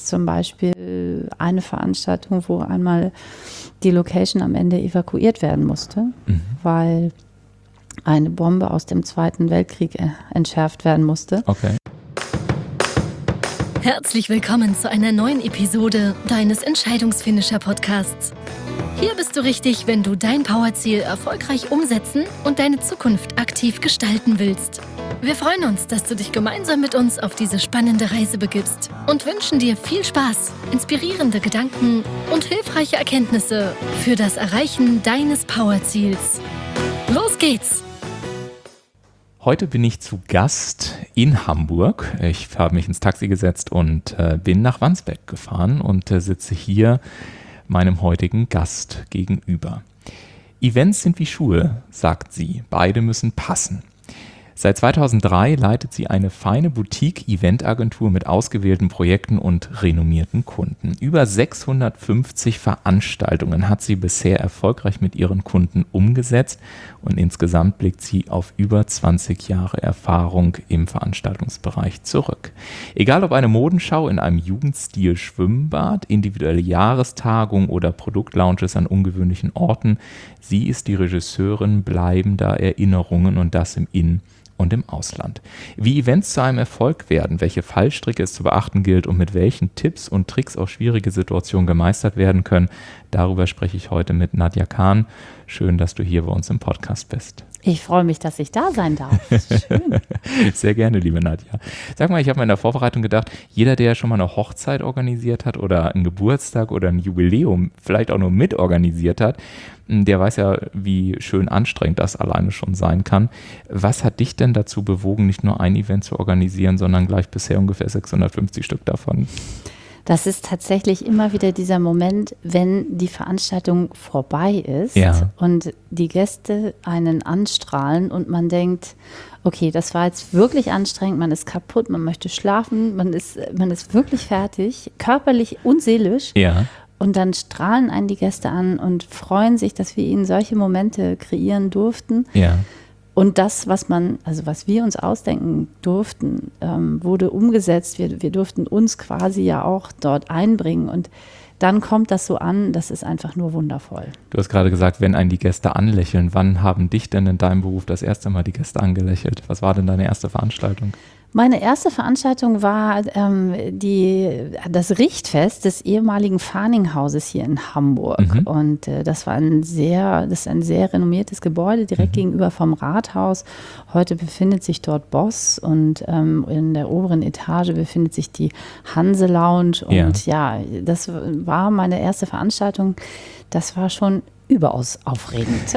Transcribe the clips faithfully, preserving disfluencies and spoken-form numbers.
zum Beispiel eine Veranstaltung, wo einmal die Location am Ende evakuiert werden musste, mhm. weil eine Bombe aus dem Zweiten Weltkrieg entschärft werden musste. Okay. Herzlich willkommen zu einer neuen Episode deines Entscheidungsfinisher-Podcasts. Hier bist du richtig, wenn du dein Powerziel erfolgreich umsetzen und deine Zukunft aktiv gestalten willst. Wir freuen uns, dass du dich gemeinsam mit uns auf diese spannende Reise begibst und wünschen dir viel Spaß, inspirierende Gedanken und hilfreiche Erkenntnisse für das Erreichen deines Powerziels. Los geht's! Heute bin ich zu Gast in Hamburg. Ich habe mich ins Taxi gesetzt und äh, bin nach Wandsbek gefahren und äh, sitze hier meinem heutigen Gast gegenüber. Events sind wie Schuhe, sagt sie. Beide müssen passen. Seit zweitausenddrei leitet sie eine feine Boutique-Eventagentur mit ausgewählten Projekten und renommierten Kunden. Über sechshundertfünfzig Veranstaltungen hat sie bisher erfolgreich mit ihren Kunden umgesetzt und insgesamt blickt sie auf über zwanzig Jahre Erfahrung im Veranstaltungsbereich zurück. Egal ob eine Modenschau in einem Jugendstil-Schwimmbad, individuelle Jahrestagung oder Produktlaunches an ungewöhnlichen Orten, sie ist die Regisseurin bleibender Erinnerungen und das im In- und im Ausland. Wie Events zu einem Erfolg werden, welche Fallstricke es zu beachten gilt und mit welchen Tipps und Tricks auch schwierige Situationen gemeistert werden können, darüber spreche ich heute mit Nadja Kahn. Schön, dass du hier bei uns im Podcast bist. Ich freue mich, dass ich da sein darf. Schön. Sehr gerne, liebe Nadja. Sag mal, ich habe mir in der Vorbereitung gedacht, jeder, der schon mal eine Hochzeit organisiert hat oder einen Geburtstag oder ein Jubiläum vielleicht auch nur mitorganisiert hat, der weiß ja, wie schön anstrengend das alleine schon sein kann. Was hat dich denn dazu bewogen, nicht nur ein Event zu organisieren, sondern gleich bisher ungefähr sechshundertfünfzig Stück davon? Das ist tatsächlich immer wieder dieser Moment, wenn die Veranstaltung vorbei ist ja. und die Gäste einen anstrahlen und man denkt, okay, das war jetzt wirklich anstrengend, man ist kaputt, man möchte schlafen, man ist, man ist wirklich fertig, körperlich und seelisch. Ja. Und dann strahlen einen die Gäste an und freuen sich, dass wir ihnen solche Momente kreieren durften. Ja. Und das, was man, also was wir uns ausdenken durften, ähm, wurde umgesetzt. Wir, wir durften uns quasi ja auch dort einbringen. Und dann kommt das so an, das ist einfach nur wundervoll. Du hast gerade gesagt, wenn einen die Gäste anlächeln. Wann haben dich denn in deinem Beruf das erste Mal die Gäste angelächelt? Was war denn deine erste Veranstaltung? Meine erste Veranstaltung war ähm, die, das Richtfest des ehemaligen Farninghauses hier in Hamburg. Mhm. Und äh, das war ein sehr, das ist ein sehr renommiertes Gebäude direkt mhm. gegenüber vom Rathaus. Heute befindet sich dort Boss und ähm, in der oberen Etage befindet sich die Hanse Lounge. Und ja. ja, das war meine erste Veranstaltung. Das war schon überaus aufregend.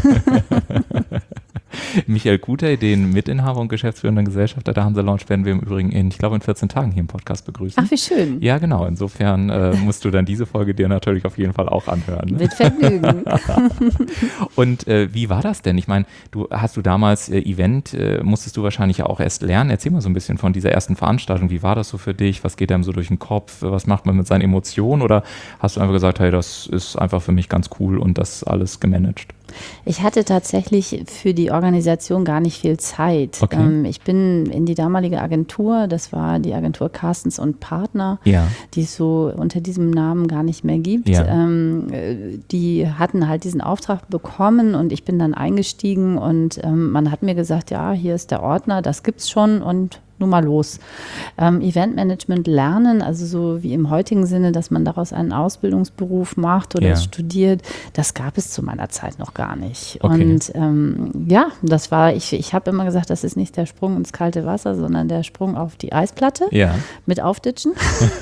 Michael Kuter, den Mitinhaber und geschäftsführenden Gesellschafter der Hanse Lounge, werden wir im Übrigen in, ich glaube, in vierzehn Tagen hier im Podcast begrüßen. Ach, wie schön. Ja, genau. Insofern äh, musst du dann diese Folge dir natürlich auf jeden Fall auch anhören. Ne? Mit Vergnügen. Und äh, wie war das denn? Ich meine, du hast du damals äh, Event, äh, musstest du wahrscheinlich ja auch erst lernen. Erzähl mal so ein bisschen von dieser ersten Veranstaltung. Wie war das so für dich? Was geht einem so durch den Kopf? Was macht man mit seinen Emotionen? Oder hast du einfach gesagt, hey, das ist einfach für mich ganz cool und das alles gemanagt? Ich hatte tatsächlich für die Organisation gar nicht viel Zeit. Okay. Ähm, ich bin in die damalige Agentur, das war die Agentur Carstens und Partner, ja. die es so unter diesem Namen gar nicht mehr gibt. Ja. Ähm, die hatten halt diesen Auftrag bekommen und ich bin dann eingestiegen und ähm, man hat mir gesagt, ja, hier ist der Ordner, das gibt's schon und nur mal los. Ähm, Eventmanagement lernen, also so wie im heutigen Sinne, dass man daraus einen Ausbildungsberuf macht oder ja. es studiert, das gab es zu meiner Zeit noch gar nicht. Okay. Und ähm, ja, das war, ich, ich habe immer gesagt, das ist nicht der Sprung ins kalte Wasser, sondern der Sprung auf die Eisplatte ja. mit Aufditschen.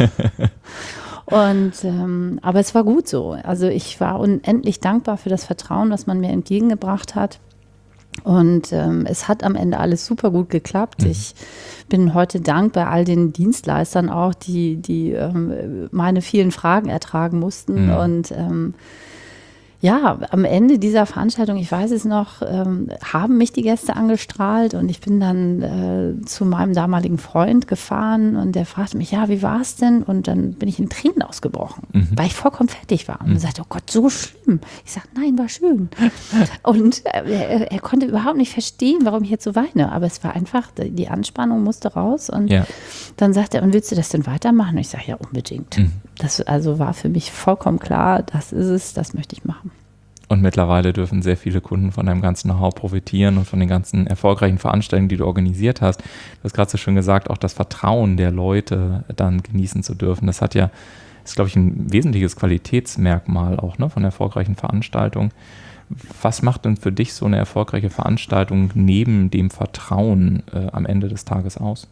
Und ähm, aber es war gut so. Also ich war unendlich dankbar für das Vertrauen, was man mir entgegengebracht hat. Und ähm, es hat am Ende alles super gut geklappt. Mhm. Ich bin heute dankbar all den Dienstleistern auch, die, die ähm, meine vielen Fragen ertragen mussten. Mhm. Und ähm, Ja, am Ende dieser Veranstaltung, ich weiß es noch, ähm, haben mich die Gäste angestrahlt und ich bin dann äh, zu meinem damaligen Freund gefahren und der fragte mich, ja, wie war es denn? Und dann bin ich in Tränen ausgebrochen, mhm. weil ich vollkommen fertig war. Und mhm. er sagte, oh Gott, so schlimm. Ich sagte, nein, war schön. Und äh, er, er konnte überhaupt nicht verstehen, warum ich jetzt so weine. Aber es war einfach, die Anspannung musste raus. Und ja. dann sagte er, und willst du das denn weitermachen? Und ich sage, ja, unbedingt. Mhm. Das also war für mich vollkommen klar, das ist es, das möchte ich machen. Und mittlerweile dürfen sehr viele Kunden von deinem ganzen Know-how profitieren und von den ganzen erfolgreichen Veranstaltungen, die du organisiert hast. Du hast gerade so schön gesagt, auch das Vertrauen der Leute dann genießen zu dürfen. Das hat ja, ist glaube ich ein wesentliches Qualitätsmerkmal auch, ne, von erfolgreichen Veranstaltungen. Was macht denn für dich so eine erfolgreiche Veranstaltung neben dem Vertrauen äh, am Ende des Tages aus?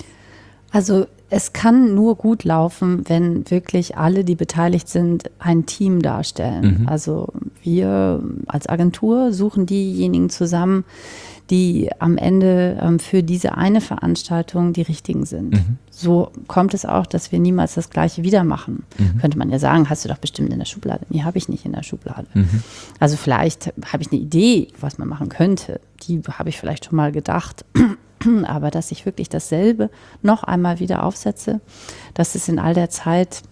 Also es kann nur gut laufen, wenn wirklich alle, die beteiligt sind, ein Team darstellen. Mhm. Also wir als Agentur suchen diejenigen zusammen, die am Ende ähm, für diese eine Veranstaltung die richtigen sind. Mhm. So kommt es auch, dass wir niemals das Gleiche wieder machen. Mhm. Könnte man ja sagen, hast du doch bestimmt in der Schublade. Nee, habe ich nicht in der Schublade. Mhm. Also vielleicht habe ich eine Idee, was man machen könnte. Die habe ich vielleicht schon mal gedacht. Aber dass ich wirklich dasselbe noch einmal wieder aufsetze, das ist in all der Zeit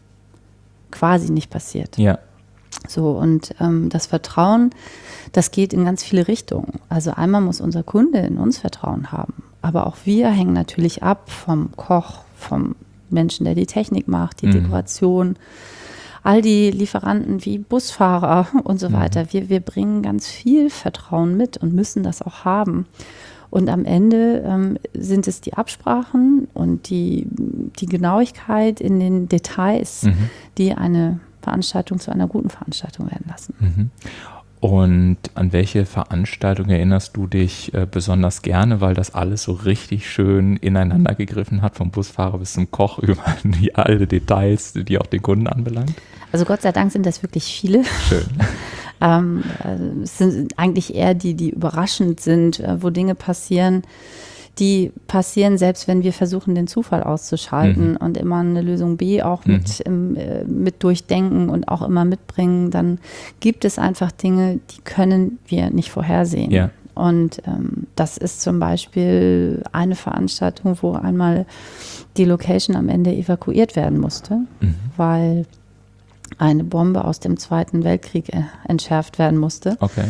quasi nicht passiert. Ja. So, und ähm, das Vertrauen, das geht in ganz viele Richtungen. Also einmal muss unser Kunde in uns Vertrauen haben, aber auch wir hängen natürlich ab vom Koch, vom Menschen, der die Technik macht, die mhm. Dekoration, all die Lieferanten wie Busfahrer und so weiter. Mhm. Wir, wir bringen ganz viel Vertrauen mit und müssen das auch haben. Und am Ende ähm, sind es die Absprachen und die, die Genauigkeit in den Details, mhm. die eine Veranstaltung zu einer guten Veranstaltung werden lassen. Mhm. Und an welche Veranstaltung erinnerst du dich äh, besonders gerne, weil das alles so richtig schön ineinander gegriffen hat, vom Busfahrer bis zum Koch, über die, alle Details, die auch den Kunden anbelangt? Also Gott sei Dank sind das wirklich viele. Schön. ähm, es sind eigentlich eher die, die überraschend sind, wo Dinge passieren, die passieren, selbst wenn wir versuchen, den Zufall auszuschalten mhm. und immer eine Lösung B auch mhm. mit, im, äh, mit durchdenken und auch immer mitbringen, dann gibt es einfach Dinge, die können wir nicht vorhersehen. Ja. Und ähm, das ist zum Beispiel eine Veranstaltung, wo einmal die Location am Ende evakuiert werden musste, mhm. weil eine Bombe aus dem Zweiten Weltkrieg äh, entschärft werden musste. Okay.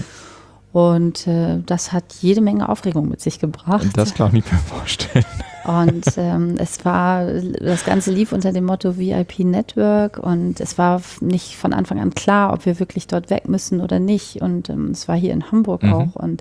Und äh, das hat jede Menge Aufregung mit sich gebracht. Und das kann ich mir vorstellen. Und ähm, es war, das Ganze lief unter dem Motto V I P Network und es war nicht von Anfang an klar, ob wir wirklich dort weg müssen oder nicht. Und ähm, es war hier in Hamburg mhm. auch und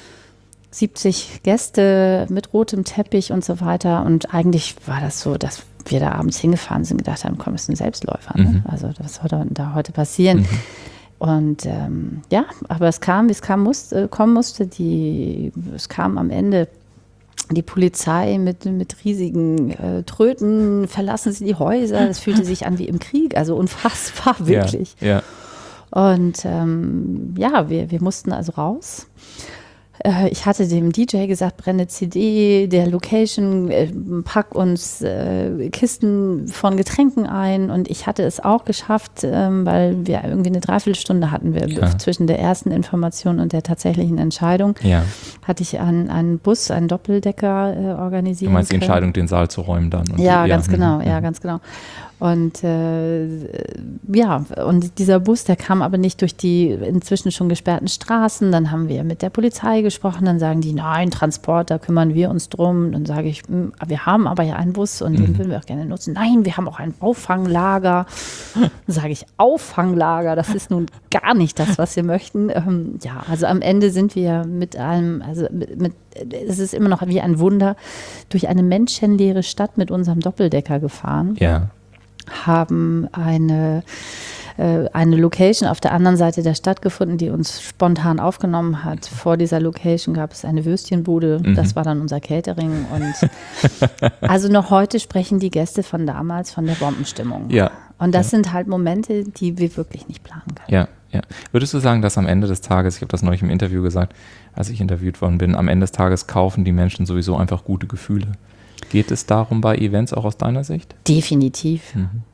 siebzig Gäste mit rotem Teppich und so weiter. Und eigentlich war das so, dass wir da abends hingefahren sind und gedacht haben, komm, das ist ein Selbstläufer. Ne? Mhm. Also was soll da, da heute passieren? Mhm. Und ähm, ja, aber es kam, wie es kam musste, kommen musste. Die, es kam am Ende die Polizei mit, mit riesigen äh, Tröten, verlassen sie die Häuser. Es fühlte sich an wie im Krieg, also unfassbar, wirklich. Ja, ja. Und ähm, ja, wir, wir mussten also raus. Ich hatte dem D J gesagt, brenne C D, der Location, äh, pack uns äh, Kisten von Getränken ein. Und ich hatte es auch geschafft, ähm, weil wir irgendwie eine Dreiviertelstunde hatten wir ja. zwischen der ersten Information und der tatsächlichen Entscheidung. Ja. Hatte ich einen, einen Bus, einen Doppeldecker äh, organisiert. Du meinst die Entscheidung, den Saal zu räumen dann? Und ja, die, ganz ja. genau, mhm. ja, ganz genau. Und äh, ja, und dieser Bus, der kam aber nicht durch die inzwischen schon gesperrten Straßen. Dann haben wir mit der Polizei gesprochen, dann sagen die, nein, Transport, da kümmern wir uns drum. Dann sage ich, wir haben aber ja einen Bus und mhm. den würden wir auch gerne nutzen. Nein, wir haben auch ein Auffanglager. Dann sage ich, Auffanglager, das ist nun gar nicht das, was wir möchten. Ähm, ja, also am Ende sind wir mit einem, also mit, mit es ist immer noch wie ein Wunder, durch eine menschenleere Stadt mit unserem Doppeldecker gefahren. Ja. Haben eine, äh, eine Location auf der anderen Seite der Stadt gefunden, die uns spontan aufgenommen hat. Vor dieser Location gab es eine Würstchenbude, mhm. das war dann unser Catering. Und also noch heute sprechen die Gäste von damals von der Bombenstimmung. Ja. Und das ja. sind halt Momente, die wir wirklich nicht planen können. Ja, ja. Würdest du sagen, dass am Ende des Tages, ich habe das neulich im Interview gesagt, als ich interviewt worden bin, am Ende des Tages kaufen die Menschen sowieso einfach gute Gefühle? Geht es darum bei Events auch aus deiner Sicht? Definitiv. Mhm.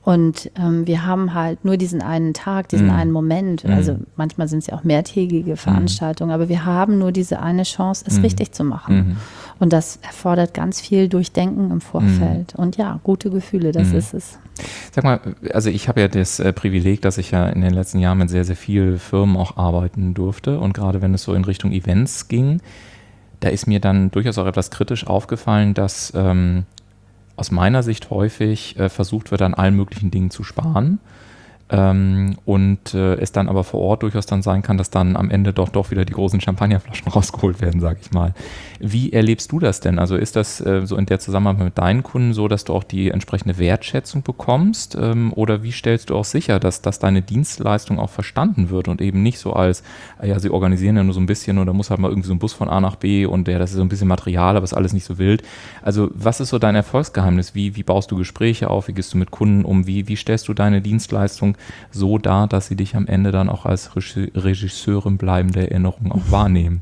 Und ähm, wir haben halt nur diesen einen Tag, diesen Mhm. einen Moment. Mhm. Also manchmal sind es ja auch mehrtägige Veranstaltungen, aber wir haben nur diese eine Chance, es Mhm. richtig zu machen. Mhm. Und das erfordert ganz viel Durchdenken im Vorfeld. Und ja, gute Gefühle, das Mhm. ist es. Sag mal, also ich habe ja das äh, Privileg, dass ich ja in den letzten Jahren mit sehr, sehr vielen Firmen auch arbeiten durfte. Und gerade wenn es so in Richtung Events ging, da ist mir dann durchaus auch etwas kritisch aufgefallen, dass ähm, aus meiner Sicht häufig äh, versucht wird, an allen möglichen Dingen zu sparen. Ähm, und äh, es dann aber vor Ort durchaus dann sein kann, dass dann am Ende doch doch wieder die großen Champagnerflaschen rausgeholt werden, sage ich mal. Wie erlebst du das denn? Also ist das äh, so in der Zusammenarbeit mit deinen Kunden so, dass du auch die entsprechende Wertschätzung bekommst? Ähm, oder wie stellst du auch sicher, dass, dass deine Dienstleistung auch verstanden wird und eben nicht so als, äh, ja, sie organisieren ja nur so ein bisschen oder muss halt mal irgendwie so ein Bus von A nach B und der, das ist so ein bisschen Material, aber ist alles nicht so wild. Also was ist so dein Erfolgsgeheimnis? Wie, wie baust du Gespräche auf? Wie gehst du mit Kunden um? Wie, wie stellst du deine Dienstleistung so dar, dass sie dich am Ende dann auch als Regisseurin bleibende Erinnerung auch wahrnehmen?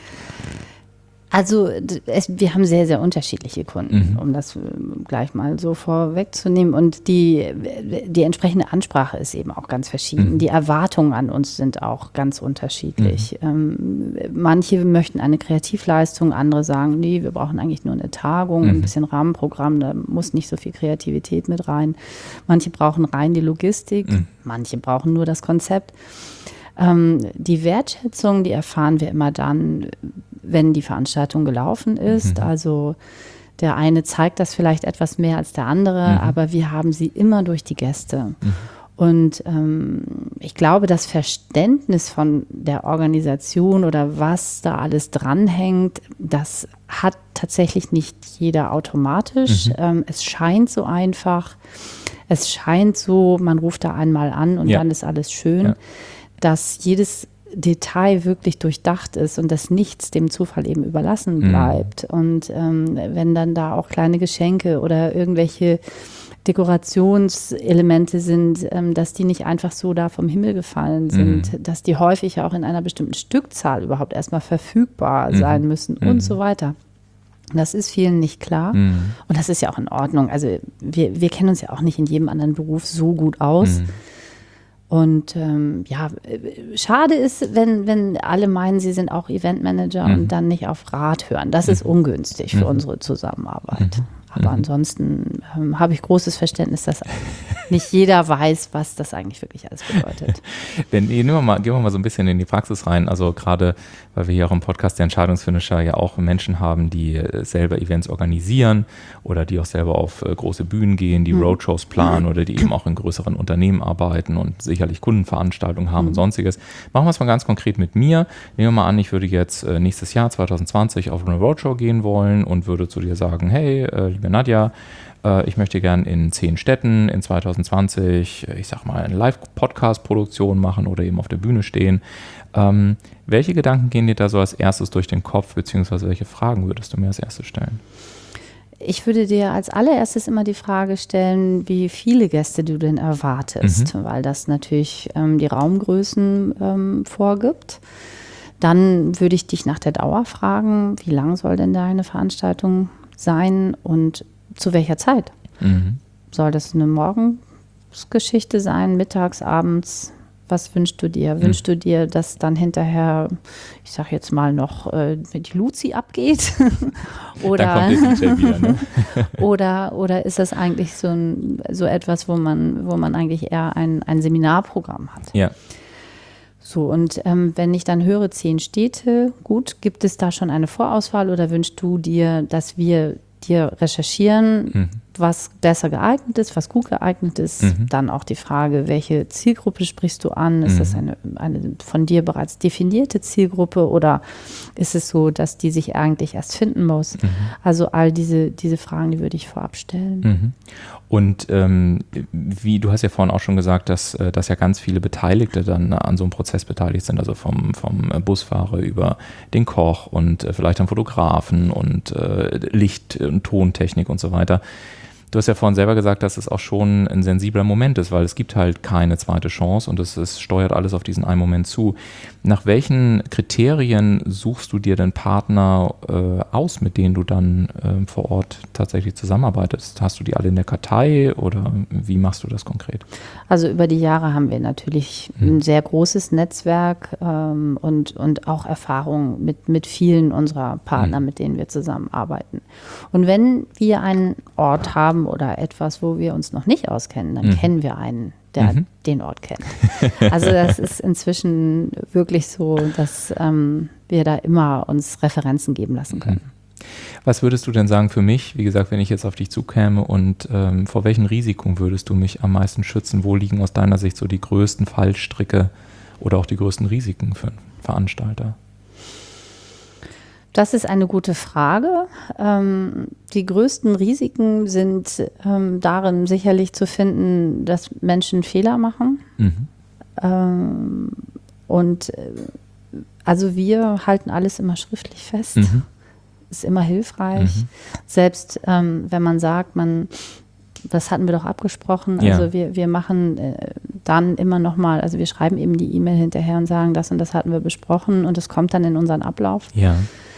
Also es, wir haben sehr, sehr unterschiedliche Kunden, Mhm. um das äh, gleich mal so vorwegzunehmen. Und die, die entsprechende Ansprache ist eben auch ganz verschieden. Mhm. Die Erwartungen an uns sind auch ganz unterschiedlich. Ähm, manche möchten eine Kreativleistung, andere sagen, nee, wir brauchen eigentlich nur eine Tagung, Mhm. ein bisschen Rahmenprogramm, da muss nicht so viel Kreativität mit rein. Manche brauchen rein die Logistik, Mhm. manche brauchen nur das Konzept. Ähm, die Wertschätzung, die erfahren wir immer dann, wenn die Veranstaltung gelaufen ist. Mhm. Also der eine zeigt das vielleicht etwas mehr als der andere, Mhm. aber wir haben sie immer durch die Gäste. Mhm. Und ähm, ich glaube, das Verständnis von der Organisation oder was da alles dranhängt, das hat tatsächlich nicht jeder automatisch. Mhm. Ähm, es scheint so einfach. Es scheint so, man ruft da einmal an und Ja. dann ist alles schön. Ja. Dass jedes Detail wirklich durchdacht ist und dass nichts dem Zufall eben überlassen Mhm. bleibt. Und ähm, wenn dann da auch kleine Geschenke oder irgendwelche Dekorationselemente sind, ähm, dass die nicht einfach so da vom Himmel gefallen sind, Mhm. dass die häufig auch in einer bestimmten Stückzahl überhaupt erstmal verfügbar Mhm. sein müssen Mhm. und so weiter. Das ist vielen nicht klar. Mhm. Und das ist ja auch in Ordnung. Also wir, wir kennen uns ja auch nicht in jedem anderen Beruf so gut aus. Mhm. Und ähm, ja, äh, schade ist, wenn, wenn alle meinen, sie sind auch Eventmanager Mhm. und dann nicht auf Rat hören. Das ist ungünstig für Mhm. unsere Zusammenarbeit. Mhm. Aber ansonsten ähm, habe ich großes Verständnis, dass nicht jeder weiß, was das eigentlich wirklich alles bedeutet. Wenn, nehmen wir mal, gehen wir mal so ein bisschen in die Praxis rein. Also gerade, weil wir hier auch im Podcast der Entscheidungsfinisher ja auch Menschen haben, die äh, selber Events organisieren oder die auch selber auf äh, große Bühnen gehen, die Mhm. Roadshows planen oder die eben auch in größeren Unternehmen arbeiten und sicherlich Kundenveranstaltungen haben Mhm. und sonstiges. Machen wir es mal ganz konkret mit mir. Nehmen wir mal an, ich würde jetzt äh, nächstes Jahr zwanzig zwanzig auf eine Roadshow gehen wollen und würde zu dir sagen, hey, äh, liebe Nadja, ich möchte gern in zehn Städten in zwanzig zwanzig, ich sag mal, eine Live-Podcast-Produktion machen oder eben auf der Bühne stehen. Ähm, welche Gedanken gehen dir da so als erstes durch den Kopf, beziehungsweise welche Fragen würdest du mir als erstes stellen? Ich würde dir als allererstes immer die Frage stellen, wie viele Gäste du denn erwartest, Mhm. weil das natürlich ähm, die Raumgrößen ähm, vorgibt. Dann würde ich dich nach der Dauer fragen, wie lang soll denn deine Veranstaltung sein und zu welcher Zeit? Mhm. Soll das eine Morgensgeschichte sein, mittags, abends? Was wünschst du dir? Mhm. Wünschst du dir, dass dann hinterher, ich sag jetzt mal noch, äh, die Luzi abgeht? oder, Dann kommt der D J wieder, ne? oder, oder ist das eigentlich so, ein, so etwas, wo man, wo man eigentlich eher ein, ein Seminarprogramm hat? Ja. So, und ähm, wenn ich dann höre, zehn Städte, gut, gibt es da schon eine Vorauswahl oder wünschst du dir, dass wir dir recherchieren, Mhm. was besser geeignet ist, was gut geeignet ist? Mhm. Dann auch die Frage, welche Zielgruppe sprichst du an? Ist Mhm. das eine, eine von dir bereits definierte Zielgruppe oder ist es so, dass die sich eigentlich erst finden muss? Mhm. Also all diese, diese Fragen, die würde ich vorab stellen. Mhm. Und ähm, wie du hast ja vorhin auch schon gesagt, dass, äh, dass ja ganz viele Beteiligte dann an so einem Prozess beteiligt sind, also vom, vom Busfahrer über den Koch und äh, vielleicht einen Fotografen und äh, Licht- und Tontechnik und so weiter. Du hast ja vorhin selber gesagt, dass es auch schon ein sensibler Moment ist, weil es gibt halt keine zweite Chance und es, es steuert alles auf diesen einen Moment zu. Nach welchen Kriterien suchst du dir denn Partner äh, aus, mit denen du dann äh, vor Ort tatsächlich zusammenarbeitest? Hast du die alle in der Kartei oder wie machst du das konkret? Also über die Jahre haben wir natürlich hm. ein sehr großes Netzwerk ähm, und, und auch Erfahrung mit, mit vielen unserer Partner, hm. mit denen wir zusammenarbeiten. Und wenn wir einen Ort haben oder etwas, wo wir uns noch nicht auskennen, dann mhm. kennen wir einen, der mhm. den Ort kennt. Also das ist inzwischen wirklich so, dass ähm, wir da immer uns Referenzen geben lassen können. Was würdest du denn sagen für mich, wie gesagt, wenn ich jetzt auf dich zukäme und ähm, vor welchen Risiken würdest du mich am meisten schützen? Wo liegen aus deiner Sicht so die größten Fallstricke oder auch die größten Risiken für einen Veranstalter? Das ist eine gute Frage. Ähm, die größten Risiken sind ähm, darin sicherlich zu finden, dass Menschen Fehler machen. Mhm. Ähm, und äh, also wir halten alles immer schriftlich fest. Mhm. Ist immer hilfreich. Mhm. Selbst ähm, wenn man sagt, man, das hatten wir doch abgesprochen, also ja. wir, wir machen äh, dann immer nochmal, also wir schreiben eben die E-Mail hinterher und sagen, das und das hatten wir besprochen und es kommt dann in unseren Ablauf. Ja.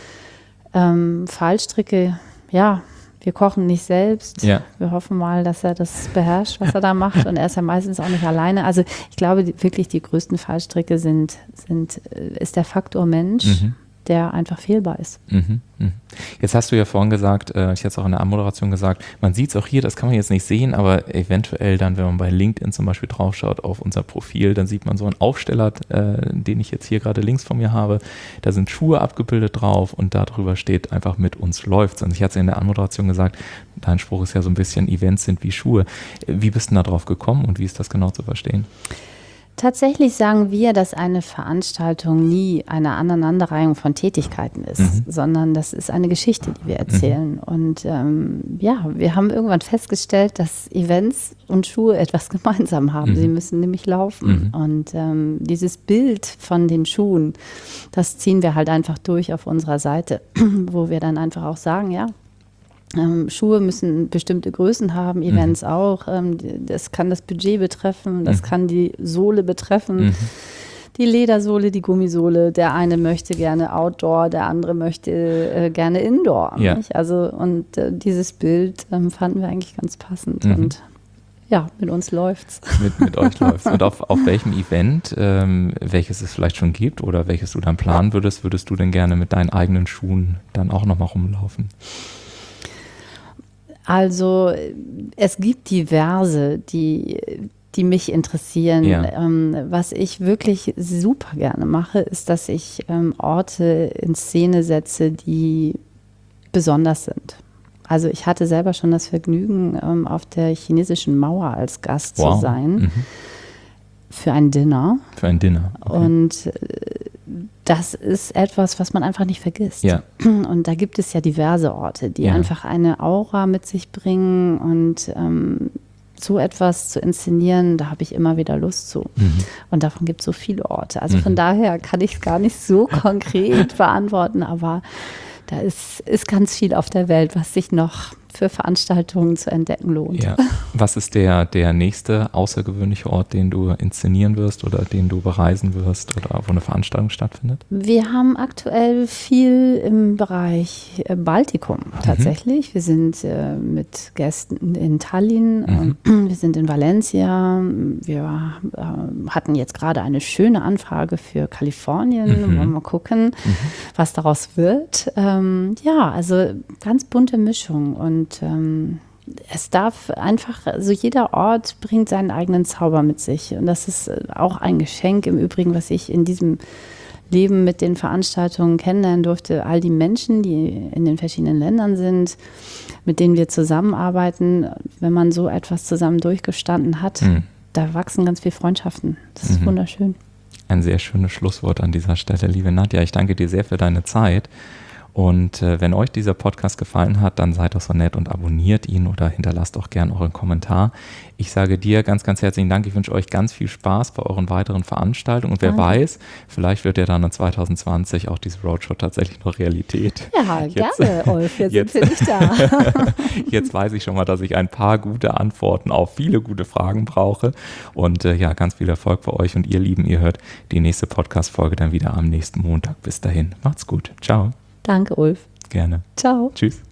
Ähm, Fallstricke, ja, wir kochen nicht selbst. Ja. Wir hoffen mal, dass er das beherrscht, was er da macht. Und er ist ja meistens auch nicht alleine. Also ich glaube, die, wirklich die größten Fallstricke sind, sind, ist der Faktor Mensch, mhm. der einfach fehlbar ist. Mhm. Mhm. Jetzt hast du ja vorhin gesagt, äh, ich hatte es auch in der Anmoderation gesagt, man sieht es auch hier, das kann man jetzt nicht sehen, aber eventuell dann, wenn man bei LinkedIn zum Beispiel draufschaut auf unser Profil, dann sieht man so einen Aufsteller, äh, den ich jetzt hier gerade links von mir habe. Da sind Schuhe abgebildet drauf und darüber steht einfach mit uns läuft's. Und ich hatte es in der Anmoderation gesagt, dein Spruch ist ja so ein bisschen, Events sind wie Schuhe. Wie bist du da drauf gekommen und wie ist das genau zu verstehen? Tatsächlich sagen wir, dass eine Veranstaltung nie eine Aneinanderreihung von Tätigkeiten ist, mhm. sondern das ist eine Geschichte, die wir erzählen. Mhm. Und ähm, ja, wir haben irgendwann festgestellt, dass Events und Schuhe etwas gemeinsam haben. Mhm. Sie müssen nämlich laufen. Mhm. Und ähm, dieses Bild von den Schuhen, das ziehen wir halt einfach durch auf unserer Seite, wo wir dann einfach auch sagen, ja, Ähm, Schuhe müssen bestimmte Größen haben, Events mhm. auch. Ähm, das kann das Budget betreffen, das mhm. kann die Sohle betreffen. Mhm. Die Ledersohle, die Gummisohle. Der eine möchte gerne Outdoor, der andere möchte äh, gerne Indoor. Ja. Nicht? Also, und äh, dieses Bild ähm, fanden wir eigentlich ganz passend. Mhm. Und ja, mit uns läuft's. Mit, mit euch läuft's. Und auf, auf welchem Event, ähm, welches es vielleicht schon gibt oder welches du dann planen würdest, würdest du denn gerne mit deinen eigenen Schuhen dann auch nochmal rumlaufen? Also es gibt diverse, die, die mich interessieren. Ja. Ähm, was ich wirklich super gerne mache, ist, dass ich ähm, Orte in Szene setze, die besonders sind. Also ich hatte selber schon das Vergnügen, ähm, auf der chinesischen Mauer als Gast wow. zu sein. Mhm. Für ein Dinner. Für ein Dinner. Okay. Und äh, das ist etwas, was man einfach nicht vergisst. Ja. Und da gibt es ja diverse Orte, die ja. einfach eine Aura mit sich bringen und ähm, so etwas zu inszenieren, da habe ich immer wieder Lust zu. Mhm. Und davon gibt es so viele Orte. Also mhm. von daher kann ich es gar nicht so konkret beantworten, aber da ist, ist ganz viel auf der Welt, was sich noch für Veranstaltungen zu entdecken lohnt. Ja. Was ist der, der nächste außergewöhnliche Ort, den du inszenieren wirst oder den du bereisen wirst oder wo eine Veranstaltung stattfindet? Wir haben aktuell viel im Bereich Baltikum tatsächlich. Mhm. Wir sind äh, mit Gästen in Tallinn, mhm. wir sind in Valencia, wir äh, hatten jetzt gerade eine schöne Anfrage für Kalifornien. Mhm. Wollen wir mal gucken, mhm. was daraus wird. Ähm, ja, also ganz bunte Mischung und Und ähm, es darf einfach, also jeder Ort bringt seinen eigenen Zauber mit sich. Und das ist auch ein Geschenk im Übrigen, was ich in diesem Leben mit den Veranstaltungen kennenlernen durfte. All die Menschen, die in den verschiedenen Ländern sind, mit denen wir zusammenarbeiten, wenn man so etwas zusammen durchgestanden hat, mhm. da wachsen ganz viele Freundschaften. Das ist mhm. wunderschön. Ein sehr schönes Schlusswort an dieser Stelle, liebe Nadja. Ich danke dir sehr für deine Zeit. Und äh, wenn euch dieser Podcast gefallen hat, dann seid doch so nett und abonniert ihn oder hinterlasst auch gern euren Kommentar. Ich sage dir ganz, ganz herzlichen Dank. Ich wünsche euch ganz viel Spaß bei euren weiteren Veranstaltungen. Und wer Danke. weiß, vielleicht wird ja dann in zwanzig zwanzig auch diese Roadshow tatsächlich noch Realität. Ja, jetzt, gerne, Ulf. Jetzt, jetzt sind wir nicht da. Jetzt weiß ich schon mal, dass ich ein paar gute Antworten auf viele gute Fragen brauche. Und äh, ja, ganz viel Erfolg bei euch. Und ihr Lieben, ihr hört die nächste Podcast-Folge dann wieder am nächsten Montag. Bis dahin. Macht's gut. Ciao. Danke, Ulf. Gerne. Ciao. Tschüss.